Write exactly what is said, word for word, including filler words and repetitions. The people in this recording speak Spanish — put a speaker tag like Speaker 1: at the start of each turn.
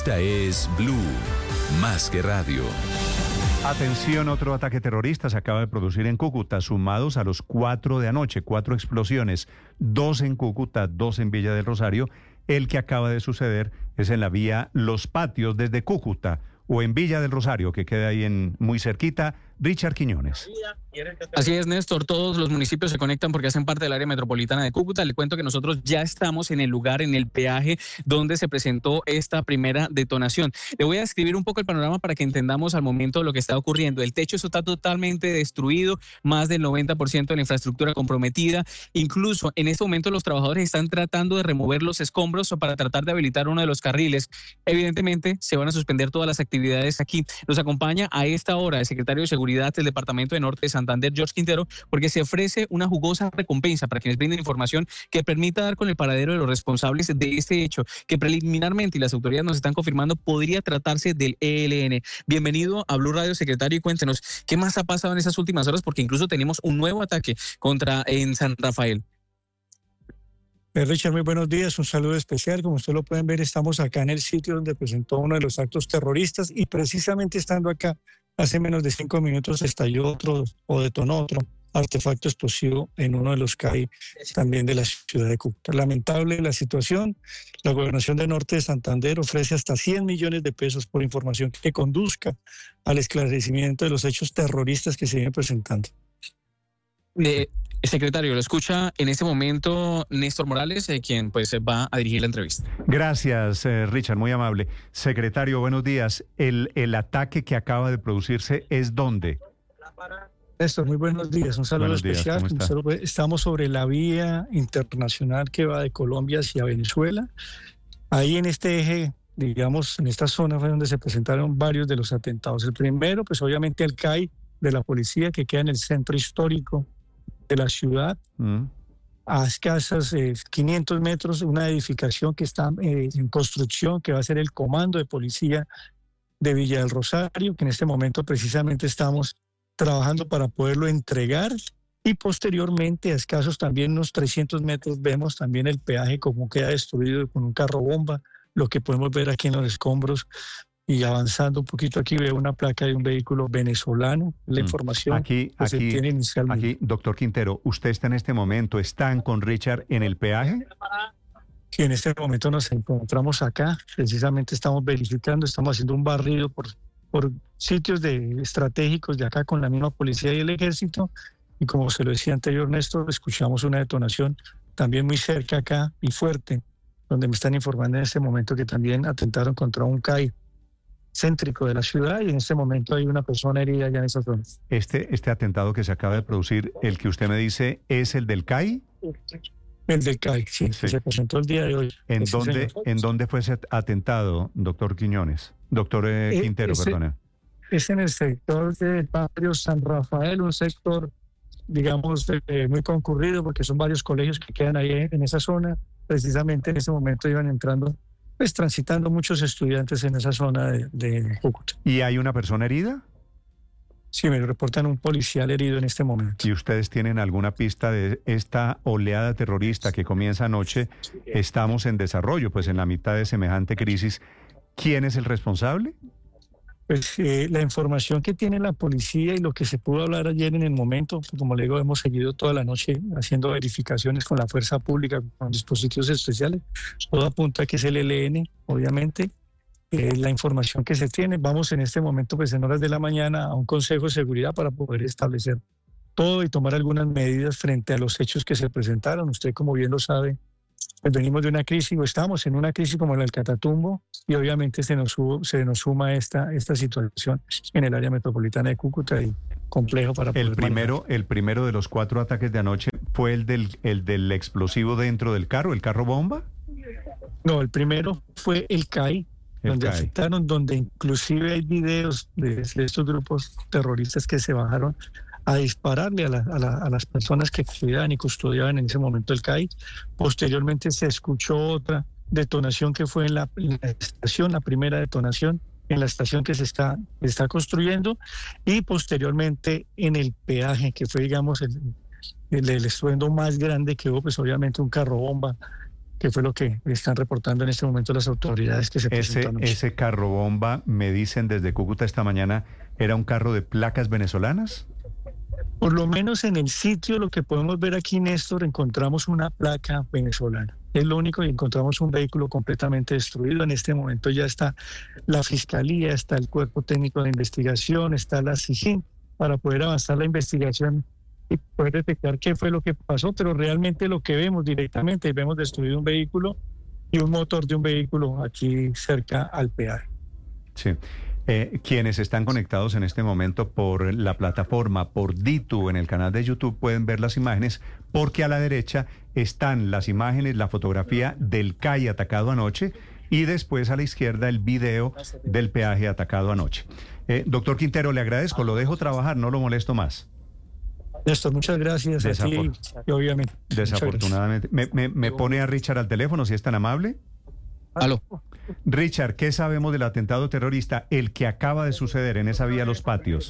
Speaker 1: Esta es Blue, más que radio.
Speaker 2: Atención, otro ataque terrorista se acaba de producir en Cúcuta, sumados a los cuatro de anoche, cuatro explosiones, dos en Cúcuta, dos en Villa del Rosario. El que acaba de suceder es en la vía Los Patios desde Cúcuta o en Villa del Rosario, que queda ahí en muy cerquita. Richard Quiñones.
Speaker 3: Así es, Néstor, todos los municipios se conectan porque hacen parte del área metropolitana de Cúcuta. Le cuento que nosotros ya estamos en el lugar, en el peaje donde se presentó esta primera detonación. Le voy a describir un poco el panorama para que entendamos al momento lo que está ocurriendo. El techo está totalmente destruido, más del noventa por ciento de la infraestructura comprometida. Incluso en este momento los trabajadores están tratando de remover los escombros para tratar de habilitar uno de los carriles. Evidentemente se van a suspender todas las actividades aquí. Nos acompaña a esta hora el secretario de Seguridad del Departamento de Norte de Santander, George Quintero, porque se ofrece una jugosa recompensa para quienes brinden información que permita dar con el paradero de los responsables de este hecho, que preliminarmente, y las autoridades nos están confirmando, podría tratarse del E L N. Bienvenido a Blue Radio, secretario, y cuéntenos qué más ha pasado en esas últimas horas, porque incluso tenemos un nuevo ataque contra en San Rafael.
Speaker 4: Richard, muy buenos días, un saludo especial. Como ustedes lo pueden ver, estamos acá en el sitio donde presentó uno de los actos terroristas y precisamente estando acá, hace menos de cinco minutos estalló otro o detonó otro artefacto explosivo en uno de los C A I también de la ciudad de Cúcuta. Lamentable la situación. La Gobernación de Norte de Santander ofrece hasta cien millones de pesos por información que conduzca al esclarecimiento de los hechos terroristas que se vienen presentando.
Speaker 3: Eh, secretario, lo escucha en este momento Néstor Morales, eh, quien pues va a dirigir la entrevista.
Speaker 2: Gracias, eh, Richard, muy amable. Secretario, buenos días. El, el ataque que acaba de producirse ¿es dónde?
Speaker 4: Néstor, muy buenos días. Un saludo
Speaker 2: buenos
Speaker 4: especial.
Speaker 2: Días, ¿cómo está?
Speaker 4: Estamos sobre la vía internacional que va de Colombia hacia Venezuela. Ahí en este eje, digamos, en esta zona fue donde se presentaron varios de los atentados. El primero, pues obviamente el C A I de la policía que queda en el centro histórico de la ciudad, mm. a escasas eh, quinientos metros, una edificación que está eh, en construcción, que va a ser el comando de policía de Villa del Rosario, que en este momento precisamente estamos trabajando para poderlo entregar, y posteriormente a escasos también unos trescientos metros vemos también el peaje como queda destruido con un carro bomba, lo que podemos ver aquí en los escombros. Y avanzando un poquito aquí veo una placa de un vehículo venezolano, la información
Speaker 2: aquí,
Speaker 4: que
Speaker 2: aquí,
Speaker 4: se tiene inicialmente.
Speaker 2: Aquí, doctor Quintero, ¿usted está en este momento, están con Richard en el peaje?
Speaker 4: Que en este momento nos encontramos acá, precisamente estamos verificando, estamos haciendo un barrido por, por sitios de, estratégicos de acá con la misma policía y el ejército, y como se lo decía anterior Néstor, escuchamos una detonación también muy cerca acá y fuerte, donde me están informando en este momento que también atentaron contra un C A I céntrico de la ciudad, y en este momento hay una persona herida ya en esa zona.
Speaker 2: Este, este atentado que se acaba de producir, el que usted me dice, ¿es el del C A I?
Speaker 4: El del C A I, sí,
Speaker 2: sí.
Speaker 4: Se presentó el día de hoy.
Speaker 2: ¿En, dónde, ¿en dónde fue ese atentado, doctor Quiñones? Doctor eh, Quintero,
Speaker 4: ese,
Speaker 2: perdona.
Speaker 4: Es en el sector del barrio San Rafael, un sector, digamos, eh, muy concurrido, porque son varios colegios que quedan ahí en esa zona. Precisamente en ese momento iban entrando, pues transitando muchos estudiantes en esa zona de, de Cúcuta.
Speaker 2: ¿Y hay una persona herida?
Speaker 4: Sí, me reportan un policial herido en este momento.
Speaker 2: ¿Y ustedes tienen alguna pista de esta oleada terrorista que comienza anoche? Estamos en desarrollo, pues en la mitad de semejante crisis. ¿Quién es el responsable?
Speaker 4: Pues eh, la información que tiene la policía y lo que se pudo hablar ayer en el momento, como le digo, hemos seguido toda la noche haciendo verificaciones con la fuerza pública, con dispositivos especiales, todo apunta a que es el E L N, obviamente. Eh, la información que se tiene, vamos en este momento, pues en horas de la mañana, a un consejo de seguridad para poder establecer todo y tomar algunas medidas frente a los hechos que se presentaron. Usted, como bien lo sabe, pues venimos de una crisis, o estamos en una crisis como la del Catatumbo, y obviamente se nos, subo, se nos suma esta, esta situación en el área metropolitana de Cúcuta y complejo para poder
Speaker 2: el primero manejar. El primero de los cuatro ataques de anoche fue el del, el del explosivo dentro del carro, el carro bomba.
Speaker 4: No, el primero fue el C A I,
Speaker 2: el
Speaker 4: donde
Speaker 2: C A I.
Speaker 4: afectaron, donde inclusive hay videos de, de estos grupos terroristas que se bajaron a dispararle a, la, a, la, a las personas que cuidaban y custodiaban en ese momento el C A I. Posteriormente se escuchó otra detonación que fue en la, en la estación, la primera detonación en la estación que se está, está construyendo, y posteriormente en el peaje, que fue, digamos, el, el, el estruendo más grande que hubo, pues obviamente un carro bomba que fue lo que están reportando en este momento las autoridades que se
Speaker 2: Ese,
Speaker 4: presentaron.
Speaker 2: ese carro bomba, me dicen desde Cúcuta esta mañana, ¿era un carro de placas venezolanas?
Speaker 4: Por lo menos en el sitio, lo que podemos ver aquí, Néstor, encontramos una placa venezolana. Es lo único, y encontramos un vehículo completamente destruido. En este momento ya está la Fiscalía, está el Cuerpo Técnico de Investigación, está la SIGIN, para poder avanzar la investigación y poder detectar qué fue lo que pasó, pero realmente lo que vemos directamente, vemos destruido un vehículo y un motor de un vehículo aquí cerca al peaje.
Speaker 2: Sí. Eh, quienes están conectados en este momento por la plataforma, por Ditu, en el canal de YouTube, pueden ver las imágenes, porque a la derecha están las imágenes, la fotografía del C A I atacado anoche, y después a la izquierda el video del peaje atacado anoche. Eh, doctor Quintero, le agradezco, lo dejo trabajar, no lo molesto más.
Speaker 4: Néstor, muchas gracias a ti, y obviamente.
Speaker 2: Desafortunadamente. ¿Me, me, me pone a Richard al teléfono, si es tan amable?
Speaker 3: Aló.
Speaker 2: Richard, ¿qué sabemos del atentado terrorista, el que acaba de suceder en esa vía Los Patios?